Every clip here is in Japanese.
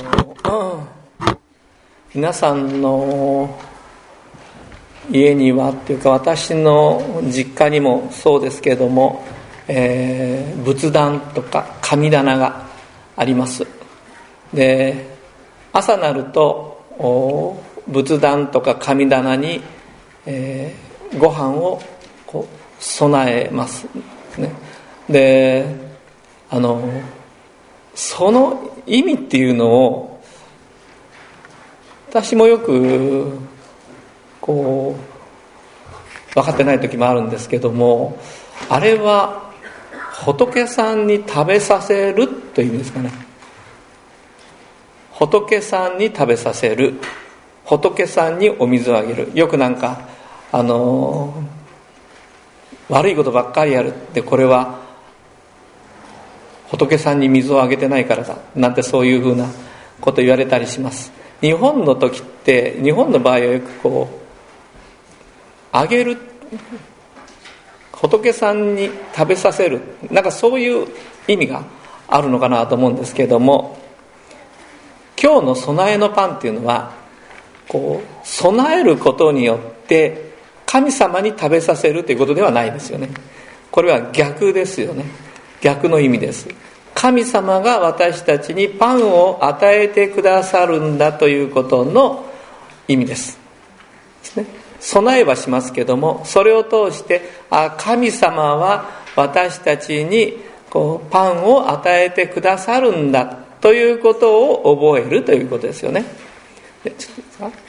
皆さんの家にはっていうか、私の実家にもそうですけれども、仏壇とか神棚があります。で、朝なると仏壇とか神棚に、ご飯をこう備えますね。で、その意味っていうのを私もよくこう分かってない時もあるんですけども、あれは仏さんに食べさせるという意味ですかね。仏さんに食べさせる、仏さんにお水をあげる。よくなんか悪いことばっかりやるって、これは仏さんに水をあげてないからだなんて、そういうふうなこと言われたりします。日本の時って、日本の場合はよくこうあげる、仏さんに食べさせる、なんかそういう意味があるのかなと思うんですけれども、今日の備えのパンっていうのはこう備えることによって神様に食べさせるということではないですよね。これは逆ですよね。逆の意味です。神様が私たちにパンを与えてくださるんだということの意味です。備えはしますけども、それを通して神様は私たちにこうパンを与えてくださるんだということを覚えるということですよね。で、ちょっといいですか。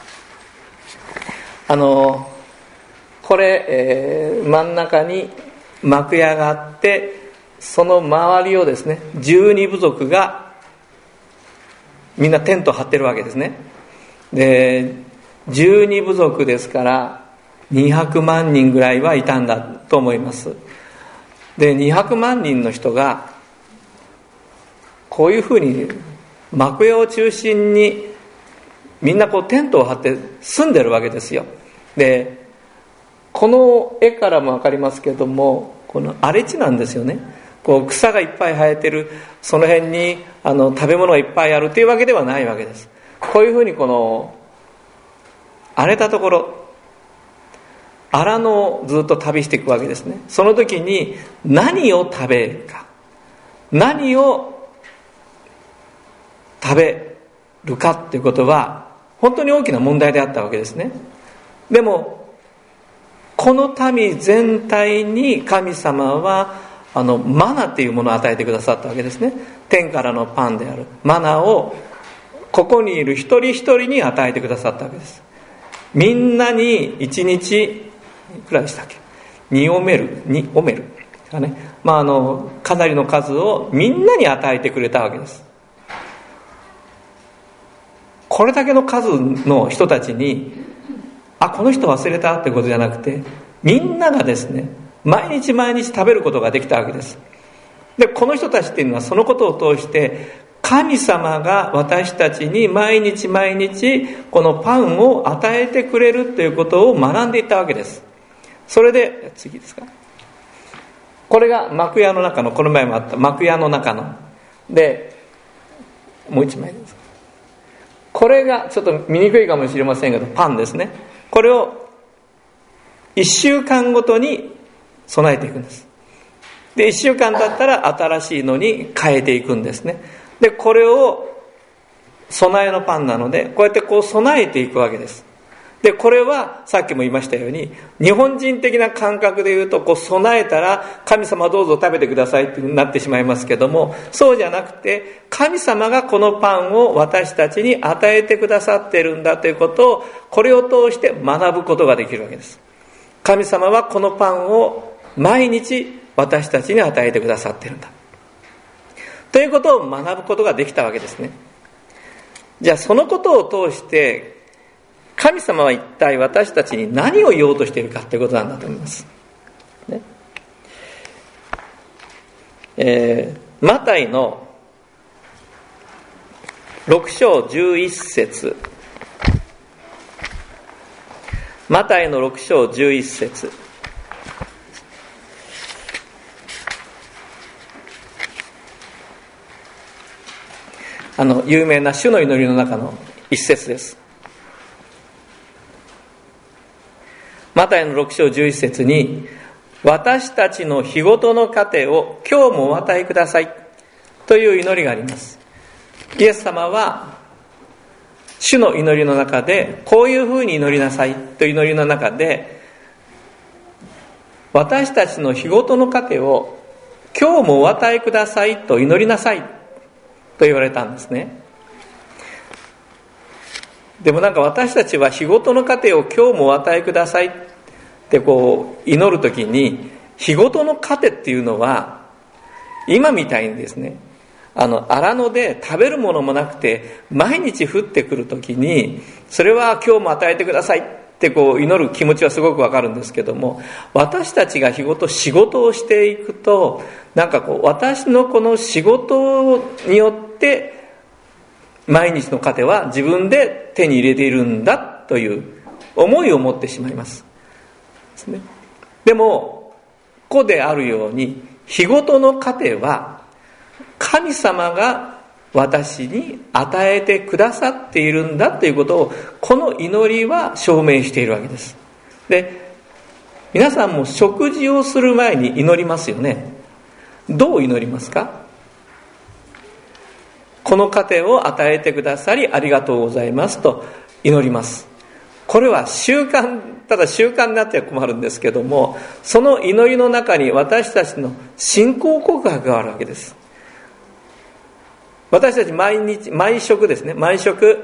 これ、真ん中に幕屋があって、その周りをですね、12部族がみんなテントを張ってるわけですね。で、12部族ですから200万人ぐらいはいたんだと思います。で、200万人の人がこういうふうに幕屋を中心にみんなこうテントを張って住んでるわけですよ。で、この絵からも分かりますけども、この荒れ地なんですよね。こう草がいっぱい生えてる、その辺に食べ物がいっぱいあるというわけではないわけです。こういうふうにこの荒れたところ、荒野をずっと旅していくわけですね。その時に何を食べるか、何を食べるかっていうことは本当に大きな問題であったわけですね。でもこの民全体に神様はマナっていうものを与えてくださったわけですね。天からのパンであるマナをここにいる一人一人に与えてくださったわけです。みんなに1日いくらでしたっけ、2オメルかね、かなりの数をみんなに与えてくれたわけです。これだけの数の人たちにこの人忘れたってことじゃなくて、みんながですね、毎日毎日食べることができたわけです。で、この人たちっていうのはそのことを通して神様が私たちに毎日毎日このパンを与えてくれるということを学んでいったわけです。それで次ですか、これが幕屋の中の、この前もあった幕屋の中ので、もう一枚です。これがちょっと見にくいかもしれませんけど、パンですね。これを1週間ごとに備えていくんです。で、1週間経ったら新しいのに変えていくんですね。で、これを備えのパンなので、こうやってこう備えていくわけです。で、これはさっきも言いましたように、日本人的な感覚で言うと、こう備えたら神様どうぞ食べてくださいってなってしまいますけども、そうじゃなくて神様がこのパンを私たちに与えてくださっているんだということを、これを通して学ぶことができるわけです。神様はこのパンを毎日私たちに与えてくださっているんだということを学ぶことができたわけですね。じゃあそのことを通して神様は一体私たちに何を言おうとしているかということなんだと思います、ね。マタイの6章11節、マタイの6章11節、 有名な主の祈りの中の一節です。マタイの6章11節に、私たちの日ごとの糧を今日もお与えくださいという祈りがあります。イエス様は主の祈りの中でこういうふうに祈りなさいという祈りの中で、私たちの日ごとの糧を今日もお与えくださいと祈りなさいと言われたんですね。でも私たちは日ごとの糧を今日もお与えくださいって祈るときに、日ごとの糧っていうのは今みたいにですね、荒野で食べるものもなくて毎日降ってくるときに、それは今日も与えてくださいって祈る気持ちはすごくわかるんですけども、私たちが日ごと仕事をしていくと、私のこの仕事によって毎日の糧は自分で手に入れているんだという思いを持ってしまいますですね。でもここであるように、日ごとの糧は神様が私に与えてくださっているんだということを、この祈りは証明しているわけです。で、皆さんも食事をする前に祈りますよね。どう祈りますか？この糧を与えてくださりありがとうございますと祈ります。これは習慣、ただ習慣になっては困るんですけども、その祈りの中に私たちの信仰告白があるわけです。私たち毎食ですね、毎食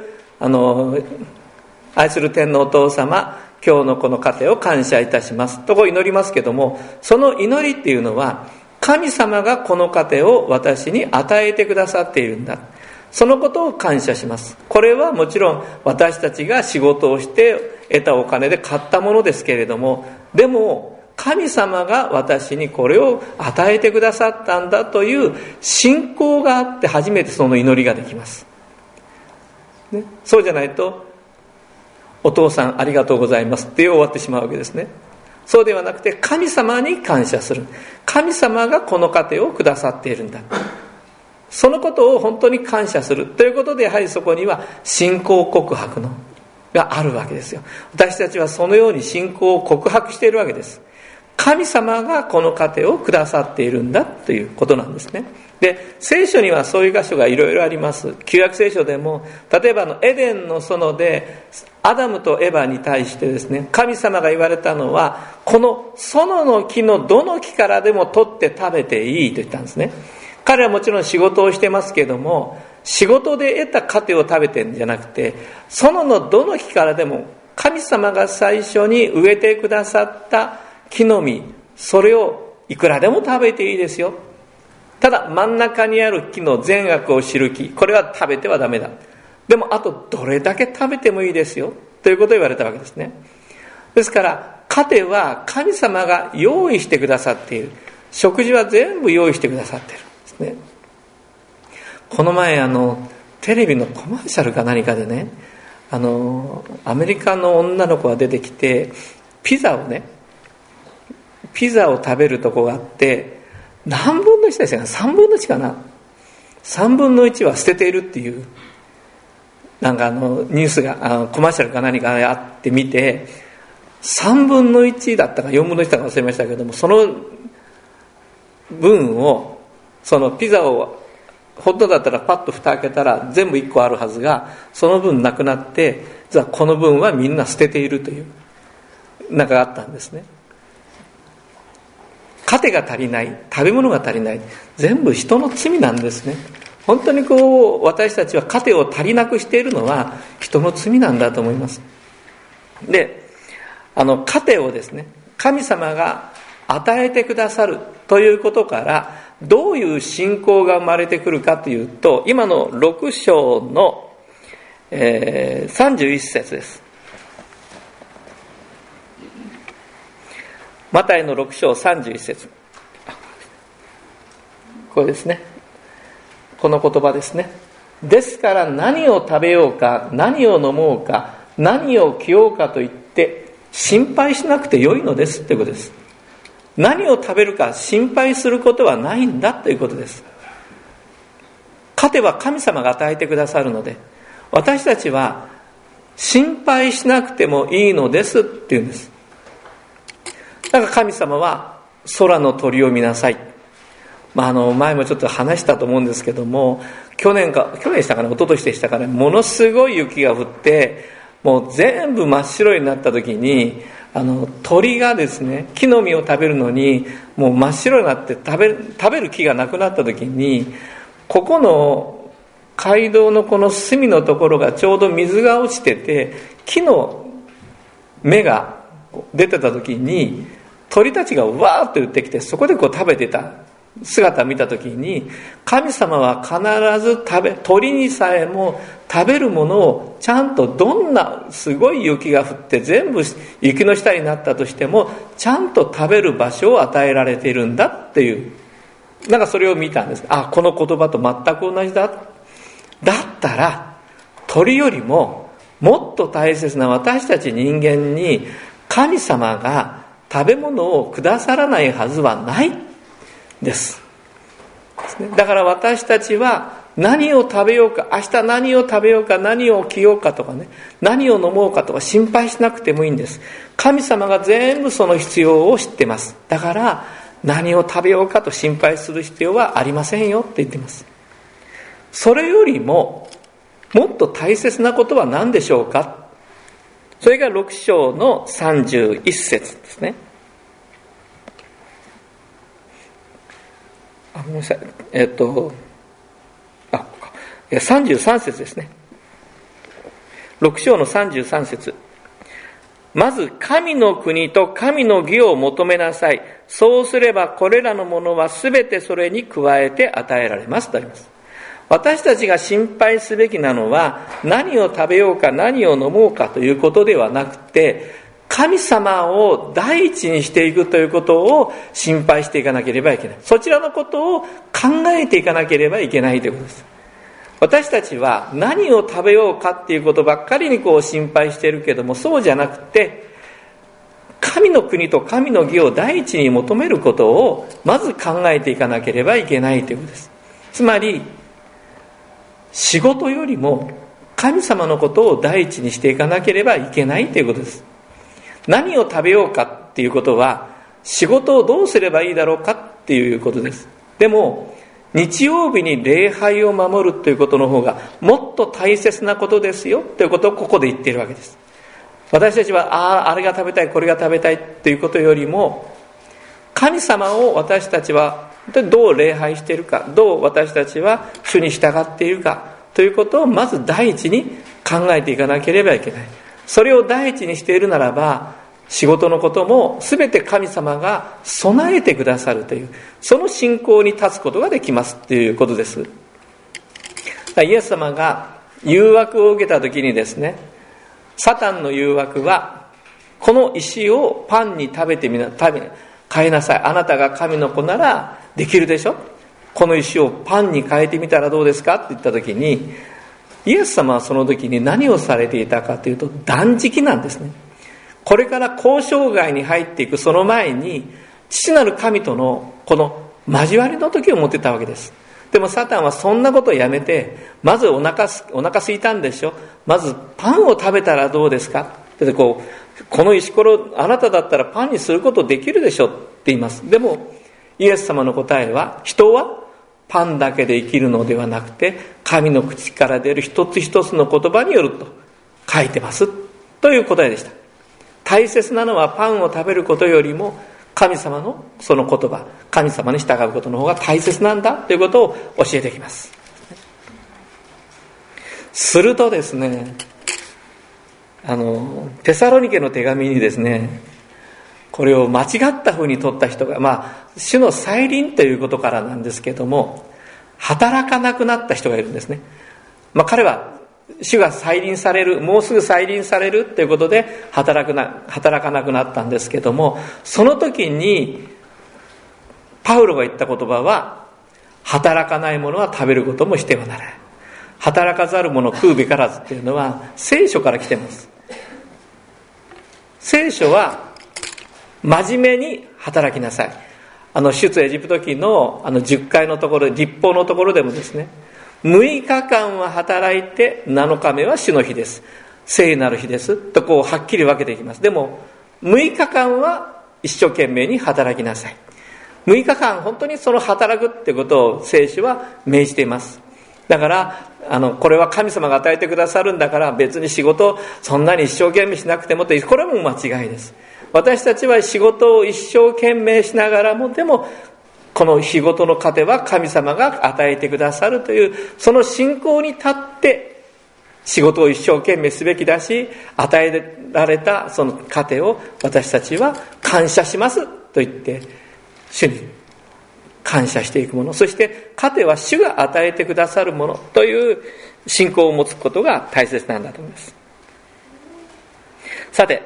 愛する天のお父様、今日のこの糧を感謝いたしますと祈りますけども、その祈りっていうのは神様がこの糧を私に与えてくださっているんだ、そのことを感謝します。これはもちろん私たちが仕事をして得たお金で買ったものですけれども、でも神様が私にこれを与えてくださったんだという信仰があって初めてその祈りができます、ね、そうじゃないとお父さんありがとうございますって終わってしまうわけですね。そうではなくて、神様に感謝する。神様がこの糧をくださっているんだ、そのことを本当に感謝するということで、やはりそこには信仰告白があるわけですよ。私たちはそのように信仰を告白しているわけです。神様がこの糧をくださっているんだということなんですね。で、聖書にはそういう箇所がいろいろあります。旧約聖書でも、例えばエデンの園でアダムとエバに対してですね、神様が言われたのは、この園の木のどの木からでも取って食べていいと言ったんですね。彼はもちろん仕事をしてますけども、仕事で得た糧を食べてるんじゃなくて、園のどの木からでも神様が最初に植えてくださった木の実、それをいくらでも食べていいですよ。ただ真ん中にある木の善悪を知る木、これは食べてはダメだ。でもあとどれだけ食べてもいいですよということを言われたわけですね。ですから糧は神様が用意してくださっている。食事は全部用意してくださっているんですね。この前テレビのコマーシャルか何かでね、アメリカの女の子が出てきて、ピザを食べるとこがあって、何分の1ですかね、3分の1かな、3分の1は捨てているっていうニュースがコマーシャルか何かあって見て、3分の1だったか4分の1だか忘れましたけども、その分を、そのピザをホットだったらパッと蓋開けたら全部1個あるはずが、その分なくなって、実はこの分はみんな捨てているというがあったんですね。糧が足りない、食べ物が足りない、全部人の罪なんですね。本当に私たちは糧を足りなくしているのは人の罪なんだと思います。で、糧をですね、神様が与えてくださるということから、どういう信仰が生まれてくるかというと、今の6章の、31節です。マタイの6章31節、これですね、この言葉ですね。ですから何を食べようか、何を飲もうか、何を着ようかと言って心配しなくてよいのですということです。何を食べるか心配することはないんだということです。 勝てば神様が与えてくださるので、私たちは心配しなくてもいいのですって言うんです。だから神様は空の鳥を見なさい。前もちょっと話したと思うんですけども、去年でしたかね、一昨年でしたかね、ものすごい雪が降って、もう全部真っ白になった時に、鳥がですね、木の実を食べるのに、もう真っ白になって食べる木がなくなった時に、ここの街道のこの隅のところがちょうど水が落ちてて、木の芽が出てた時に、鳥たちがわーっと寄ってきて、そこで食べてた姿を見た時に、神様は必ず鳥にさえも食べるものをちゃんと、どんなすごい雪が降って全部雪の下になったとしてもちゃんと食べる場所を与えられているんだっていう、それを見たんです。この言葉と全く同じだったら、鳥よりももっと大切な私たち人間に神様が食べ物をくださらないはずはないです。だから私たちは何を食べようか、明日何を食べようか、何を着ようかとかね、何を飲もうかとか心配しなくてもいいんです。神様が全部その必要を知ってます。だから何を食べようかと心配する必要はありませんよって言ってます。それよりももっと大切なことは何でしょうか。それが6章の31節ですね。ごめんなさい。33節ですね。6章の33節。まず神の国と神の義を求めなさい。そうすればこれらのものはすべてそれに加えて与えられますとあります。私たちが心配すべきなのは、何を食べようか何を飲もうかということではなくて、神様を第一にしていくということを心配していかなければいけない。そちらのことを考えていかなければいけないということです。私たちは何を食べようかっていうことばっかりに心配しているけども、そうじゃなくて、神の国と神の義を第一に求めることをまず考えていかなければいけないということです。つまり仕事よりも神様のことを第一にしていかなければいけないということです。何を食べようかっていうことは、仕事をどうすればいいだろうかっていうことです。でも日曜日に礼拝を守るということの方がもっと大切なことですよということをここで言っているわけです。私たちはあれが食べたいこれが食べたいということよりも、神様を私たちはどう礼拝しているか、どう私たちは主に従っているかということをまず第一に考えていかなければいけない。それを第一にしているならば、仕事のことも全て神様が備えてくださるという、その信仰に立つことができますということです。イエス様が誘惑を受けた時にですね、サタンの誘惑は、この石をパンに変えなさい。あなたが神の子ならできるでしょ。この石をパンに変えてみたらどうですかって言った時に、イエス様はその時に何をされていたかというと、断食なんですね。これから交渉外に入っていくその前に、父なる神とのこの交わりの時を持ってたわけです。でもサタンはそんなことをやめて、まずお腹空いたんでしょ、まずパンを食べたらどうですかってこの石ころあなただったらパンにすることできるでしょって言います。でもイエス様の答えは、人はパンだけで生きるのではなくて、神の口から出る一つ一つの言葉によると書いてますという答えでした。大切なのはパンを食べることよりも、神様のその言葉、神様に従うことの方が大切なんだということを教えてきます。するとですね、テサロニケの手紙にですね、これを間違った風に取った人が、主の再臨ということからなんですけども、働かなくなった人がいるんですね。彼は主が再臨される、もうすぐ再臨されるということで働かなくなったんですけども、その時にパウロが言った言葉は、働かない者は食べることもしてはならない。働かざる者食うべからずっていうのは聖書から来ています。聖書は真面目に働きなさい。出エジプト記の10回のところ、律法のところでもですね、 6日間は働いて7日目は主の日です、聖なる日ですとこうはっきり分けていきます。でも6日間は一生懸命に働きなさい。6日間本当にその働くってことを聖書は命じています。だからこれは神様が与えてくださるんだから別に仕事そんなに一生懸命しなくてもという、これも間違いです。私たちは仕事を一生懸命しながらも、でもこの仕事の糧は神様が与えてくださるという、その信仰に立って仕事を一生懸命すべきだし、与えられたその糧を私たちは感謝しますと言って主に感謝していくもの、そして糧は主が与えてくださるものという信仰を持つことが大切なんだと思います。さて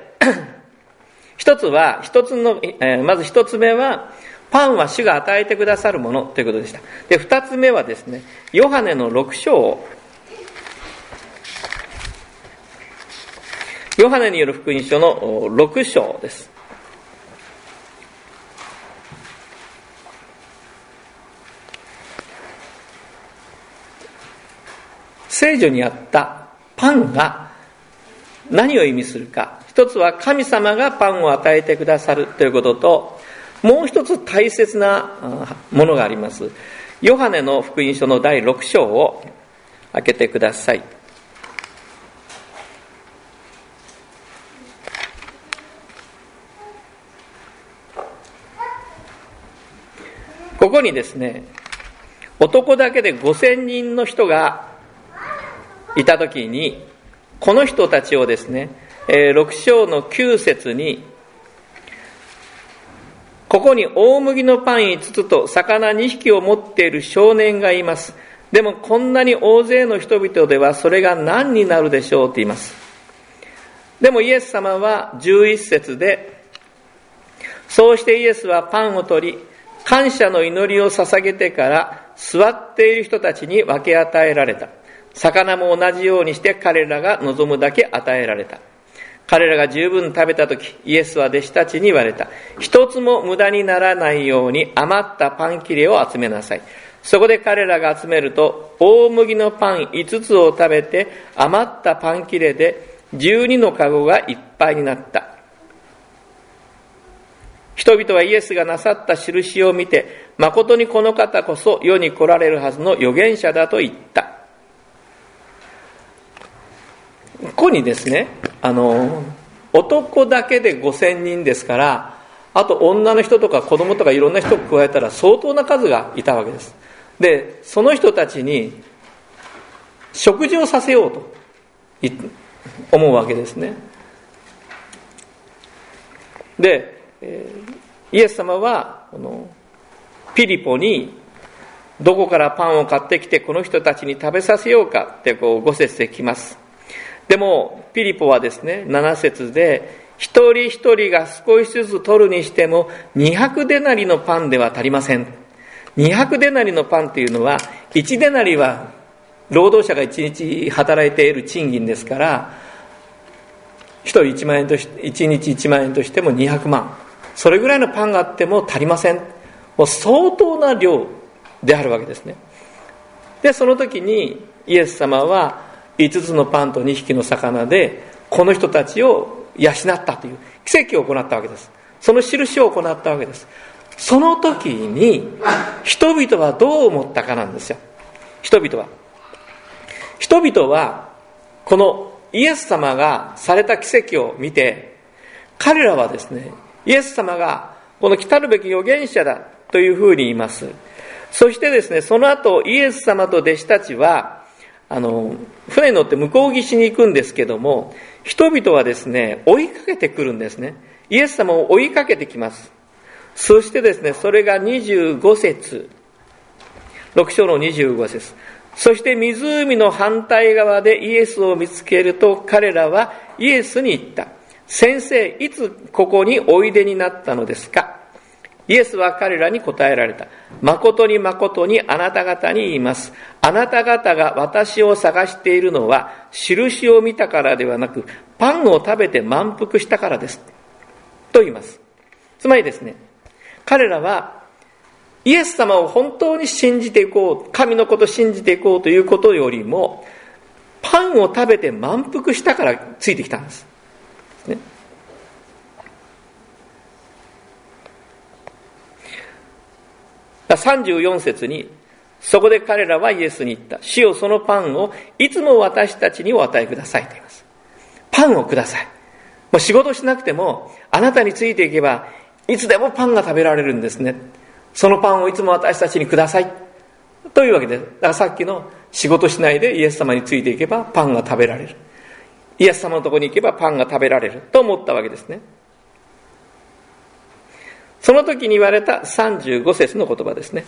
まず一つ目はパンは主が与えてくださるものということでした。で、二つ目はですね、ヨハネの6章を、ヨハネによる福音書の6章です。聖書にあったパンが何を意味するか。一つは神様がパンを与えてくださるということと、もう一つ大切なものがあります。ヨハネの福音書の第6章を開けてください。ここにですね、男だけで5000人の人がいたときに、この人たちをですね、6章の9節に、ここに大麦のパン5つと魚2匹を持っている少年がいます。でもこんなに大勢の人々ではそれが何になるでしょうと言います。でもイエス様は11節で、そうしてイエスはパンを取り、感謝の祈りを捧げてから座っている人たちに分け与えられた。魚も同じようにして彼らが望むだけ与えられた。彼らが十分食べたとき、イエスは弟子たちに言われた。一つも無駄にならないように余ったパン切れを集めなさい。そこで彼らが集めると、大麦のパン5つを食べて余ったパン切れで12のかごがいっぱいになった。人々はイエスがなさった印を見て、誠にこの方こそ世に来られるはずの預言者だと言った。ここにですね、男だけで5000人ですから、あと女の人とか子供とかいろんな人を加えたら相当な数がいたわけです。で、その人たちに食事をさせようと思うわけですね。で、イエス様はピリポにどこからパンを買ってきてこの人たちに食べさせようかって5節で来ます。でもピリポはですね、7節で一人一人が少しずつ取るにしても200デナリのパンでは足りません。200デナリのパンというのは、1デナリは労働者が1日働いている賃金ですから、1人1万円として1日1万円としても200万、それぐらいのパンがあっても足りません。もう相当な量であるわけですね。でその時にイエス様は5つのパンと2匹の魚でこの人たちを養ったという奇跡を行ったわけです。その印を行ったわけです。その時に人々はどう思ったかなんですよ。人々はこのイエス様がされた奇跡を見て、彼らはですね、イエス様がこの来たるべき預言者だというふうに言います。そしてですね、その後イエス様と弟子たちは船に乗って向こう岸に行くんですけども、人々はですね、追いかけてくるんですね。イエス様を追いかけてきます。そしてですね、それが25節、6章の25節。そして湖の反対側でイエスを見つけると、彼らはイエスに言った。先生、いつここにおいでになったのですか？イエスは彼らに答えられた。誠に誠にあなた方に言います。あなた方が私を探しているのは、印を見たからではなく、パンを食べて満腹したからです。と言います。つまりですね、彼らはイエス様を本当に信じていこう、神のことを信じていこうということよりも、パンを食べて満腹したからついてきたんです、ね。34節に、そこで彼らはイエスに言った。主よ、そのパンをいつも私たちにお与えくださいと言います。パンをください。もう仕事しなくても、あなたについていけば、いつでもパンが食べられるんですね。そのパンをいつも私たちにください。というわけで、だからさっきの仕事しないでイエス様についていけばパンが食べられる。イエス様のところに行けばパンが食べられると思ったわけですね。その時に言われた35節の言葉ですね。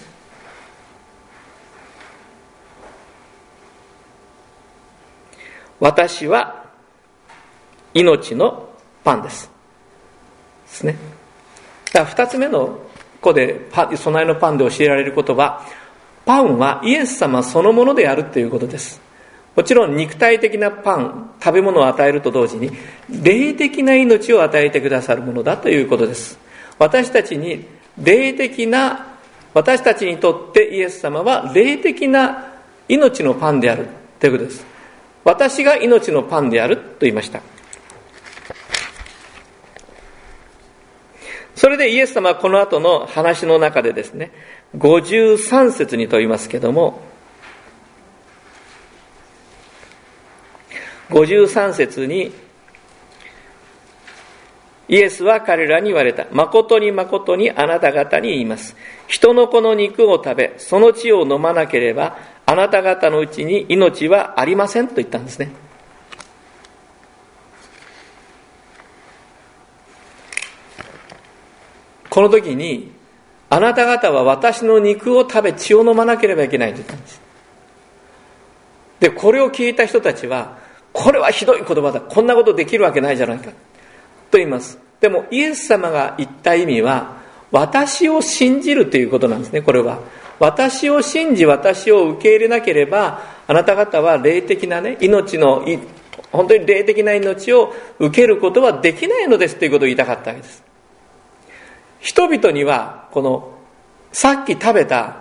私は命のパンです。ですね。だから2つ目のここで備えのパンで教えられることは、パンはイエス様そのものであるということです。もちろん肉体的なパン、食べ物を与えると同時に霊的な命を与えてくださるものだということです。私たちにとってイエス様は霊的な命のパンであるということです。私が命のパンであると言いました。それでイエス様はこの後の話の中でですね、53節にと言いますけども、53節にイエスは彼らに言われた。誠に誠にあなた方に言います。人の子の肉を食べ、その血を飲まなければ、あなた方のうちに命はありませんと言ったんですね。この時に、あなた方は私の肉を食べ血を飲まなければいけないと言ったんです。で、これを聞いた人たちは、これはひどい言葉だ。こんなことできるわけないじゃないか。と言います。でもイエス様が言った意味は、私を信じるということなんですね。これは私を信じ、私を受け入れなければ、あなた方は霊的なね、本当に霊的な命を受けることはできないのですということを言いたかったわけです。人々にはこのさっき食べた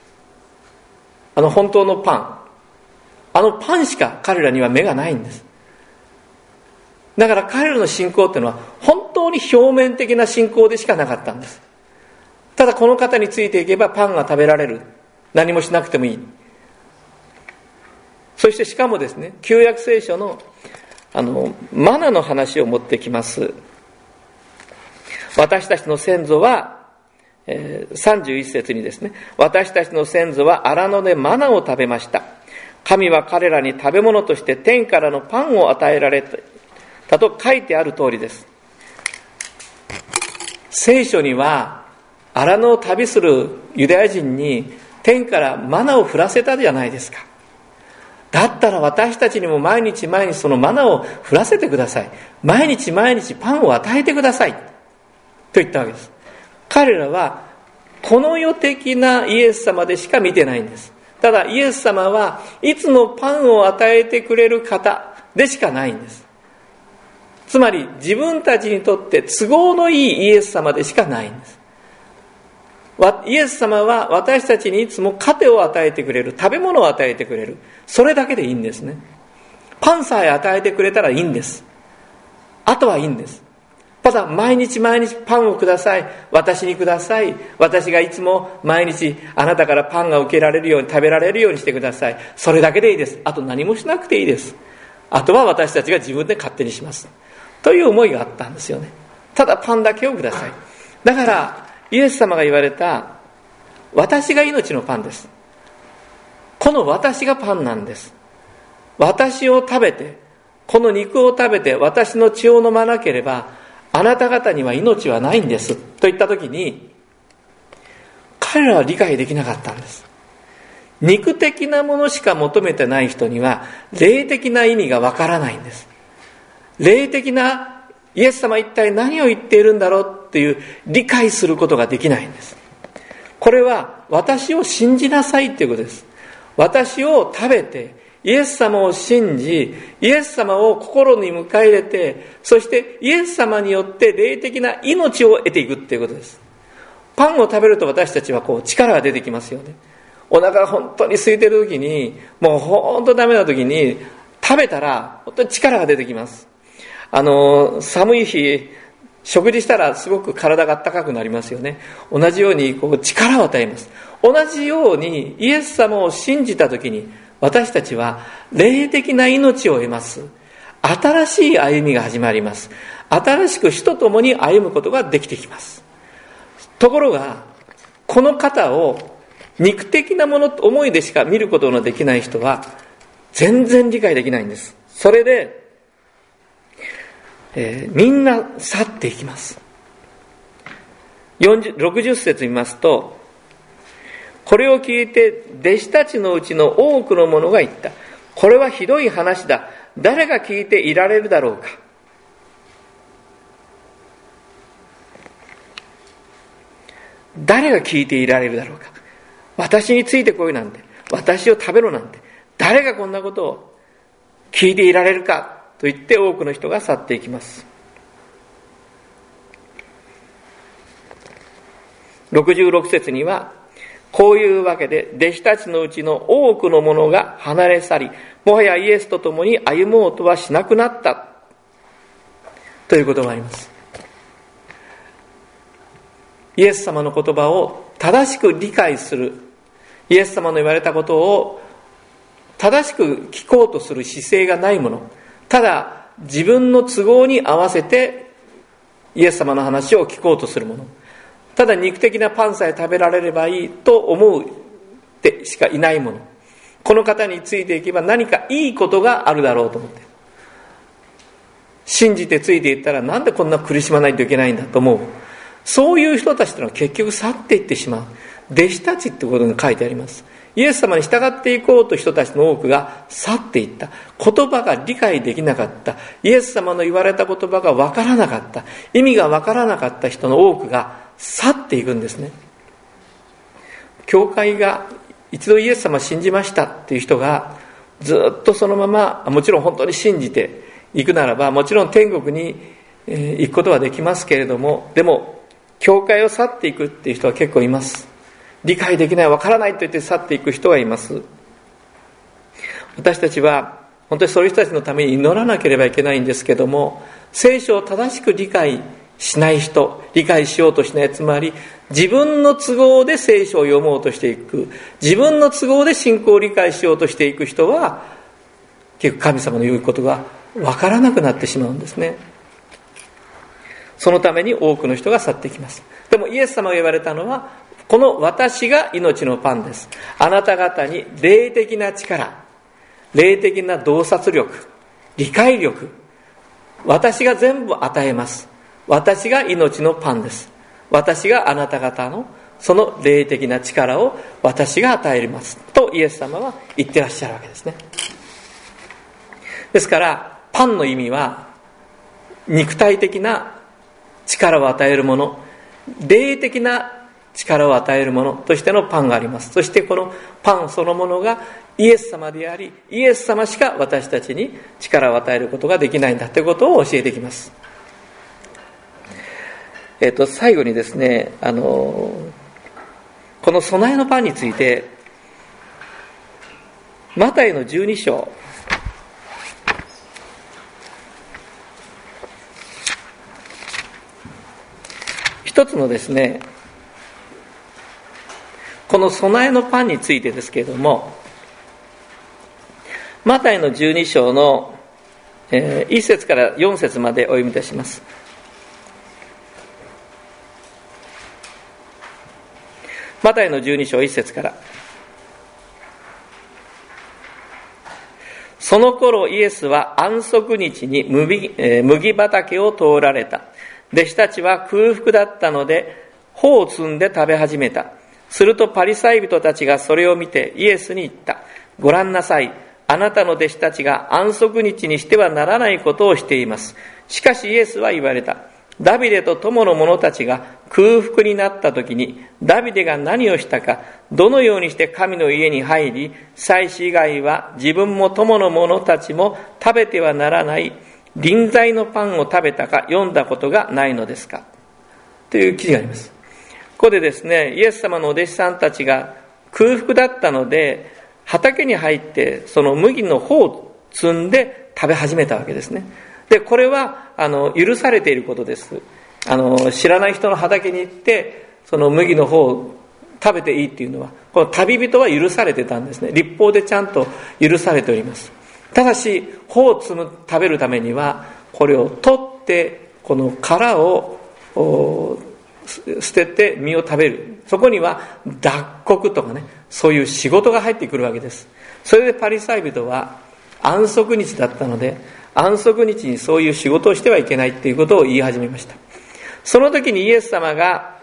本当のパン、パンしか彼らには目がないんです。だから彼らの信仰っていうのは本当に表面的な信仰でしかなかったんです。ただこの方についていけばパンが食べられる。何もしなくてもいい。そしてしかもですね、旧約聖書のマナの話を持ってきます。私たちの先祖は、31節にですね、私たちの先祖は荒野でマナを食べました。神は彼らに食べ物として天からのパンを与えられたと書いてある通りです。聖書には荒野を旅するユダヤ人に天からマナを降らせたじゃないですか。だったら私たちにも毎日毎日そのマナを降らせてください。毎日毎日パンを与えてくださいと言ったわけです。彼らはこの世的なイエス様でしか見てないんです。ただイエス様はいつもパンを与えてくれる方でしかないんです。つまり自分たちにとって都合のいいイエス様でしかないんです。イエス様は私たちにいつも糧を与えてくれる、食べ物を与えてくれる、それだけでいいんですね。パンさえ与えてくれたらいいんです。あとはいいんです。ただ毎日毎日パンをください、私にください、私がいつも毎日あなたからパンが受けられるように、食べられるようにしてください、それだけでいいです。あと何もしなくていいです。あとは私たちが自分で勝手にしますという思いがあったんですよね。ただパンだけをください。だからイエス様が言われた、私が命のパンです。この私がパンなんです。私を食べて、この肉を食べて私の血を飲まなければあなた方には命はないんですと言ったときに、彼らは理解できなかったんです。肉的なものしか求めてない人には霊的な意味がわからないんです。霊的なイエス様一体何を言っているんだろうっていう理解することができないんです。これは私を信じなさいということです。私を食べてイエス様を信じ、イエス様を心に迎え入れて、そしてイエス様によって霊的な命を得ていくということです。 パンを食べると私たちは力が出てきますよね。お腹が本当に空いてる時に、もう本当ダメな時に食べたら本当に力が出てきます。寒い日食事したらすごく体が温かくなりますよね。同じように力を与えます。同じようにイエス様を信じた時に私たちは霊的な命を得ます。新しい歩みが始まります。新しく主と共に歩むことができてきます。ところがこの方を肉的なものと思いでしか見ることのできない人は全然理解できないんです。それで、みんな去っていきます。60節見ますと、これを聞いて弟子たちのうちの多くの者が言った。これはひどい話だ。誰が聞いていられるだろうか。誰が聞いていられるだろうか。私についてこいなんて、私を食べろなんて、誰がこんなことを聞いていられるかと言って多くの人が去っていきます。66節にはこういうわけで弟子たちのうちの多くの者が離れ去り、もはやイエスと共に歩もうとはしなくなったということがあります。イエス様の言葉を正しく理解する、イエス様の言われたことを正しく聞こうとする姿勢がないもの、ただ自分の都合に合わせてイエス様の話を聞こうとするもの、ただ肉的なパンさえ食べられればいいと思うってしかいないもの、この方についていけば何かいいことがあるだろうと思って信じてついていったら、なんでこんな苦しまないといけないんだと思う、そういう人たちというのは結局去っていってしまう。弟子たちってことが書いてあります。イエス様に従っていこうと人たちの多くが去っていった。言葉が理解できなかった、イエス様の言われた言葉が分からなかった、意味が分からなかった人の多くが去っていくんですね。教会が一度イエス様を信じましたっていう人がずっとそのまま、もちろん本当に信じていくならばもちろん天国に行くことはできますけれども、でも教会を去っていくっていう人は結構います。理解できない、わからないと言って去っていく人がいます。私たちは本当にそういう人たちのために祈らなければいけないんですけども、聖書を正しく理解しない人、理解しようとしない、つまり自分の都合で聖書を読もうとしていく、自分の都合で信仰を理解しようとしていく人は結局神様の言うことがわからなくなってしまうんですね。そのために多くの人が去っていきます。でもイエス様が言われたのは、この私が命のパンです。あなた方に霊的な力、霊的な洞察力、理解力、私が全部与えます。私が命のパンです。私があなた方のその霊的な力を私が与えますとイエス様は言ってらっしゃるわけですね。ですからパンの意味は肉体的な力を与えるもの、霊的な力を与えるものとしてのパンがあります。そしてこのパンそのものがイエス様であり、イエス様しか私たちに力を与えることができないんだということを教えてきます。最後にですね、この備えのパンについてマタイの12章一つのですね、この備えのパンについてですけれども、マタイの12章の1節から4節までお読みいたします。マタイの12章1節から。その頃イエスは安息日に麦畑を通られた。弟子たちは空腹だったので穂を摘んで食べ始めた。するとパリサイ人たちがそれを見てイエスに言った。ご覧なさい。あなたの弟子たちが安息日にしてはならないことをしています。しかしイエスは言われた。ダビデと友の者たちが空腹になった時にダビデが何をしたか、どのようにして神の家に入り、祭司以外は自分も友の者たちも食べてはならない臨在のパンを食べたか読んだことがないのですか、という記事があります。 ここでですね、イエス様のお弟子さんたちが空腹だったので、畑に入ってその麦の穂を摘んで食べ始めたわけですね。で、これは許されていることです。知らない人の畑に行ってその麦の穂を食べていいっていうのは、この旅人は許されてたんですね。律法でちゃんと許されております。ただし穂を食べるためには、これを取ってこの殻を捨てて実を食べる。そこには脱穀とかね、そういう仕事が入ってくるわけです。それでパリサイ人は安息日だったので、安息日にそういう仕事をしてはいけないっていうことを言い始めました。その時にイエス様が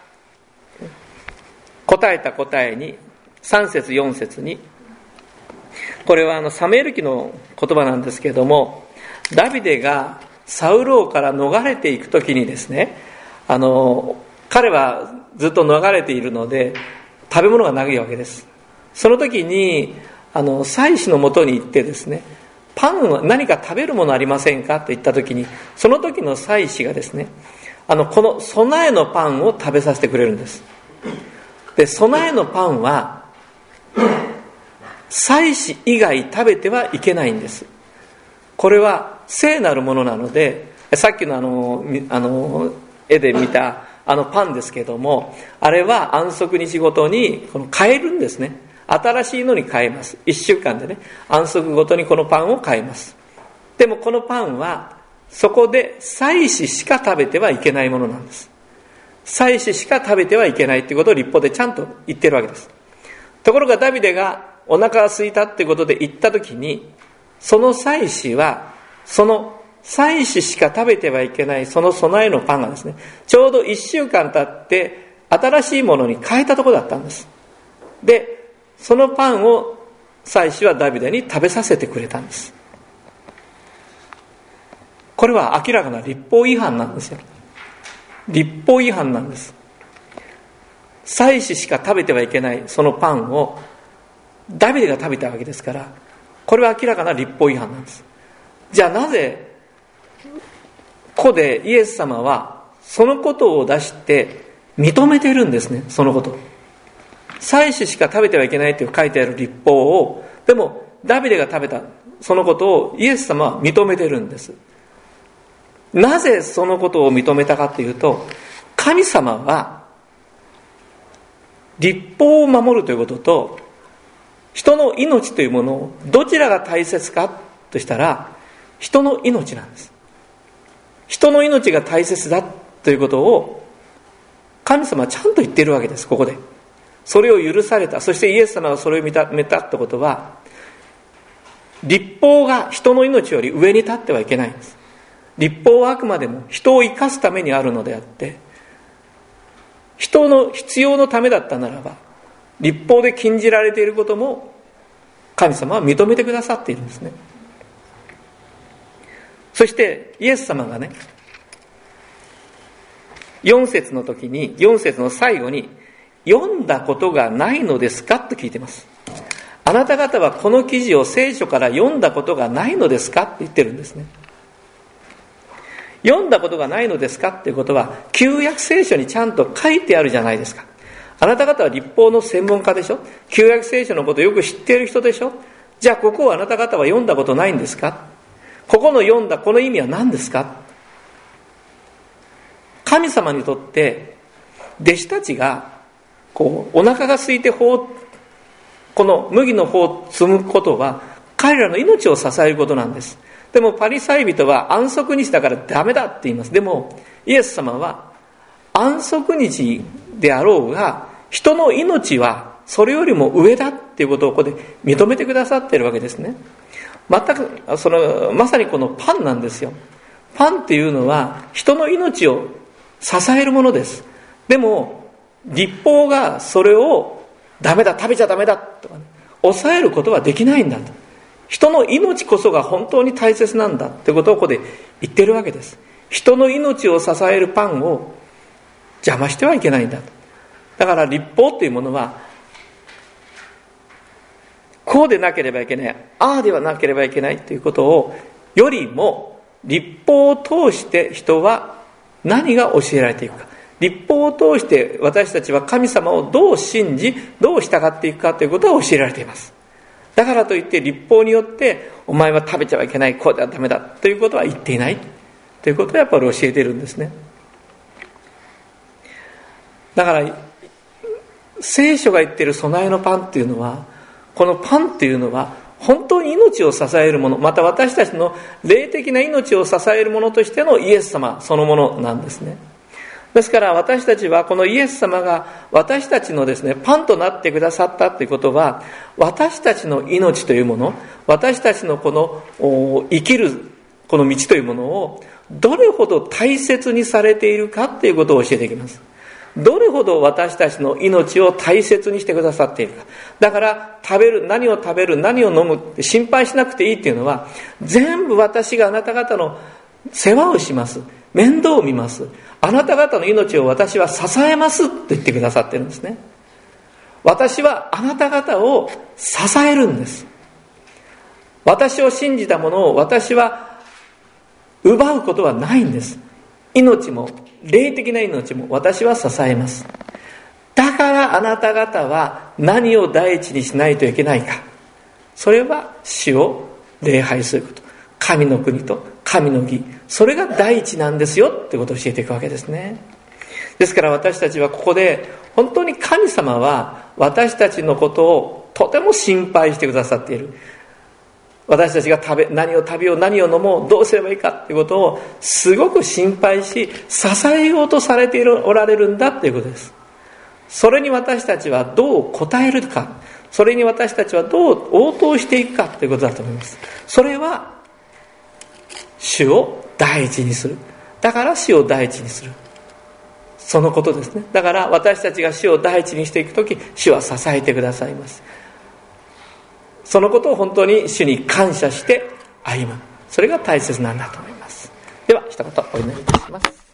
答えた答えに、3節4節に、これはサムエル記の言葉なんですけれども、ダビデがサウル王から逃れていく時にですね、彼はずっと逃れているので食べ物がないわけです。その時に祭司のもとに行ってですね、パンは何か食べるものありませんかと言った時に、その時の祭司がですね、この備えのパンを食べさせてくれるんです。で、備えのパンは祭司以外食べてはいけないんです。これは聖なるものなので、さっきの絵で見たパンですけども、あれは安息日ごとに変えるんですね。新しいのに変えます。1週間でね、安息ごとにこのパンを変えます。でもこのパンはそこで祭司しか食べてはいけないものなんです。祭司しか食べてはいけないということを律法でちゃんと言ってるわけです。ところがダビデがお腹が空いたってことで行った時に、その祭司はその祭司しか食べてはいけないその備えのパンがですね、ちょうど1週間経って新しいものに変えたところだったんです。で、そのパンを祭司はダビデに食べさせてくれたんです。これは明らかな律法違反なんですよ。律法違反なんです。祭司しか食べてはいけないそのパンをダビデが食べたわけですから、これは明らかな律法違反なんです。じゃあなぜここでイエス様はそのことを出して認めているんですね。そのこと、祭司しか食べてはいけないと書いてある律法を、でもダビデが食べたそのことをイエス様は認めているんです。なぜそのことを認めたかというと、神様は律法を守るということと人の命というものをどちらが大切かとしたら、人の命なんです。人の命が大切だということを神様はちゃんと言っているわけです。ここでそれを許された、そしてイエス様がそれを認めたってことは、律法が人の命より上に立ってはいけないんです。律法はあくまでも人を生かすためにあるのであって、人の必要のためだったならば、律法で禁じられていることも神様は認めてくださっているんですね。そしてイエス様がね、4節の時に、4節の最後に、読んだことがないのですかと聞いてます。あなた方はこの記事を聖書から読んだことがないのですかって言ってるんですね。読んだことがないのですかっていうことは、旧約聖書にちゃんと書いてあるじゃないですか。あなた方は律法の専門家でしょ。旧約聖書のことをよく知っている人でしょ。じゃあここをあなた方は読んだことないんですか。ここの読んだこの意味は何ですか。神様にとって弟子たちがお腹が空いてこの麦の穂を摘むことは彼らの命を支えることなんです。でもパリサイ人は安息日だからダメだって言います。でもイエス様は安息日であろうが人の命はそれよりも上だっていうことをここで認めてくださっているわけですね。まさにこのパンなんですよ。パンっていうのは人の命を支えるものです。でも律法がそれをダメだ、食べちゃダメだとか、ね、抑えることはできないんだと。人の命こそが本当に大切なんだということをここで言ってるわけです。人の命を支えるパンを邪魔してはいけないんだと。だから律法というものはこうでなければいけない、ああではなければいけないということをよりも、律法を通して人は何が教えられていくか、 律法を通して私たちは神様をどう信じ、どう従っていくかということを教えられています。だからといって律法によってお前は食べちゃいけない、こうではダメだということは言っていないということをやっぱり教えているんですね。だから聖書が言っている備えのパンっていうのは、このパンっていうのは本当に命を支えるもの、また私たちの霊的な命を支えるものとしてのイエス様そのものなんですね。ですから私たちはこのイエス様が私たちのですね、パンとなってくださったということは、私たちの命というもの、私たちのこの生きるこの道というものをどれほど大切にされているかということを教えていきます。どれほど私たちの命を大切にしてくださっているか。だから何を食べる、何を飲むって心配しなくていいっていうのは、全部私があなた方の世話をします、面倒を見ます、あなた方の命を私は支えますって言ってくださってるんですね。私はあなた方を支えるんです。私を信じたものを私は奪うことはないんです。命も霊的な命も私は支えます。だからあなた方は何を第一にしないといけないか。それは主を礼拝すること、神の国と神の義、それが第一なんですよってことを教えていくわけですね。ですから私たちはここで本当に神様は私たちのことをとても心配してくださっている。私たちが何を食べよう、何を飲もう、どうすればいいかということをすごく心配し支えようとされておられるんだということです。それに私たちはどう応えるか、それに私たちはどう応答していくかということだと思います。それは主を第一にする。だから主を第一にする、そのことですね。だから私たちが主を第一にしていくとき、主は支えてくださいます。そのことを本当に主に感謝して歩む、それが大切なんだと思います。では一言お祈りいたします。